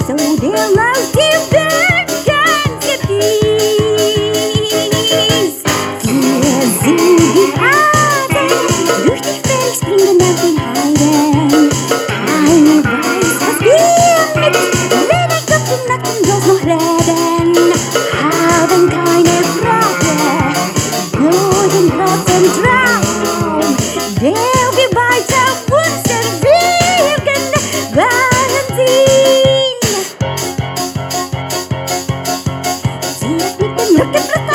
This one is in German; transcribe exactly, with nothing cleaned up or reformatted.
so der laut die Bergen gewies. Wir sind die Aden, durch die Fels springen nach den Heiden. Keiner weiß, was wir mit wenig auf den nackten Bloß noch reden. Haben keine Frage, nur den großen Traum, der wir weiter uns erwirken werden sehen. Sie hat mit dem Rücken